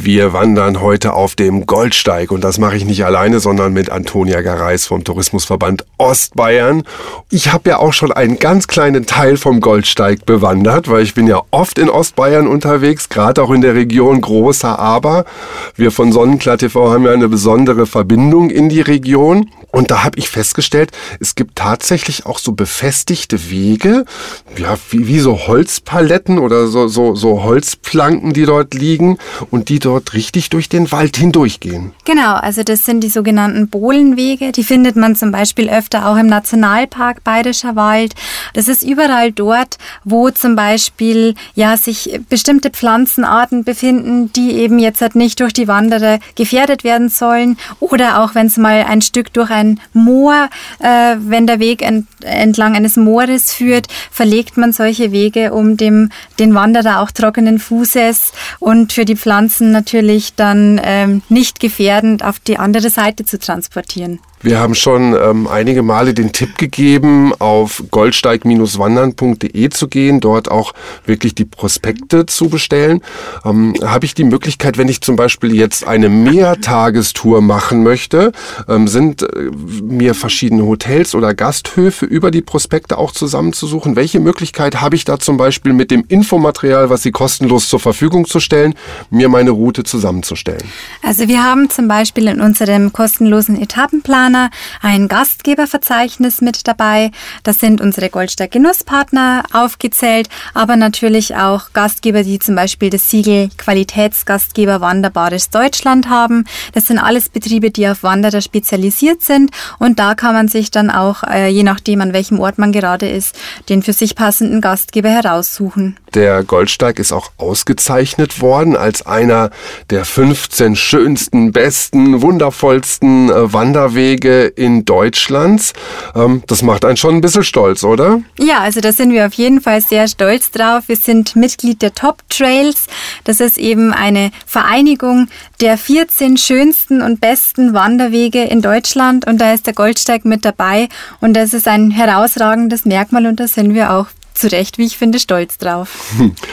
Wir wandern heute auf dem Goldsteig und das mache ich nicht alleine, sondern mit Antonia Gareis vom Tourismusverband Ostbayern. Ich habe ja auch schon einen ganz kleinen Teil vom Goldsteig bewandert, weil ich bin ja oft in Ostbayern unterwegs, gerade auch in der Region Großer Aber. Wir von Sonnenklar TV haben ja eine besondere Verbindung in die Region. Und da habe ich festgestellt, es gibt tatsächlich auch so befestigte Wege, ja, wie so Holzpaletten oder so Holzplanken, die dort liegen und die dort richtig durch den Wald hindurchgehen. Genau, also das sind die sogenannten Bohlenwege. Die findet man zum Beispiel öfter auch im Nationalpark Bayerischer Wald. Das ist überall dort, wo zum Beispiel sich bestimmte Pflanzenarten befinden, die eben jetzt halt nicht durch die Wanderer gefährdet werden sollen. Oder auch wenn es mal ein Stück durch ein Moor, wenn der Weg entlang eines Moores führt, verlegt man solche Wege, um den Wanderer auch trockenen Fußes und für die Pflanzen natürlich dann nicht gefährdend auf die andere Seite zu transportieren. Wir haben schon einige Male den Tipp gegeben, auf goldsteig-wandern.de zu gehen, dort auch wirklich die Prospekte zu bestellen. Habe ich die Möglichkeit, wenn ich zum Beispiel jetzt eine Mehrtagestour machen möchte, sind mir verschiedene Hotels oder Gasthöfe über die Prospekte auch zusammenzusuchen? Welche Möglichkeit habe ich da zum Beispiel mit dem Infomaterial, was Sie kostenlos zur Verfügung zu stellen, mir meine Route zusammenzustellen? Also wir haben zum Beispiel in unserem kostenlosen Etappenplan ein Gastgeberverzeichnis mit dabei. Das sind unsere Goldsteig-Genusspartner aufgezählt, aber natürlich auch Gastgeber, die zum Beispiel das Siegel Qualitätsgastgeber Wanderbares Deutschland haben. Das sind alles Betriebe, die auf Wanderer spezialisiert sind und da kann man sich dann auch, je nachdem an welchem Ort man gerade ist, den für sich passenden Gastgeber heraussuchen. Der Goldsteig ist auch ausgezeichnet worden als einer der 15 schönsten, besten, wundervollsten Wanderwege in Deutschlands. Das macht einen schon ein bisschen stolz, oder? Ja, also da sind wir auf jeden Fall sehr stolz drauf. Wir sind Mitglied der Top Trails. Das ist eben eine Vereinigung der 14 schönsten und besten Wanderwege in Deutschland und da ist der Goldsteig mit dabei und das ist ein herausragendes Merkmal und da sind wir auch zu Recht, wie ich finde, stolz drauf.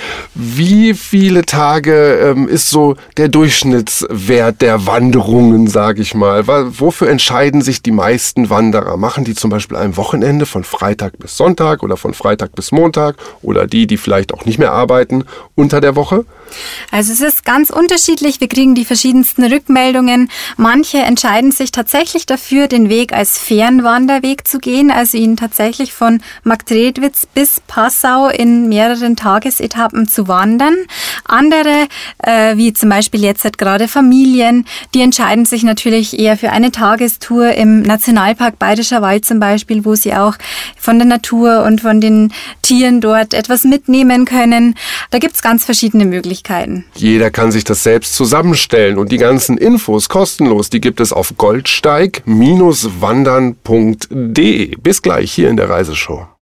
Wie viele Tage ist so der Durchschnittswert der Wanderungen, sage ich mal? Wofür entscheiden sich die meisten Wanderer? Machen die zum Beispiel ein Wochenende von Freitag bis Sonntag oder von Freitag bis Montag oder die vielleicht auch nicht mehr arbeiten unter der Woche? Also es ist ganz unterschiedlich. Wir kriegen die verschiedensten Rückmeldungen. Manche entscheiden sich tatsächlich dafür, den Weg als Fernwanderweg zu gehen, also ihn tatsächlich von Marktredwitz bis Passau in mehreren Tagesetappen zu wandern. Andere, wie zum Beispiel jetzt halt gerade Familien, die entscheiden sich natürlich eher für eine Tagestour im Nationalpark Bayerischer Wald zum Beispiel, wo sie auch von der Natur und von den Tieren dort etwas mitnehmen können. Da gibt es ganz verschiedene Möglichkeiten. Jeder kann sich das selbst zusammenstellen und die ganzen Infos kostenlos, die gibt es auf goldsteig-wandern.de. Bis gleich hier in der Reiseshow.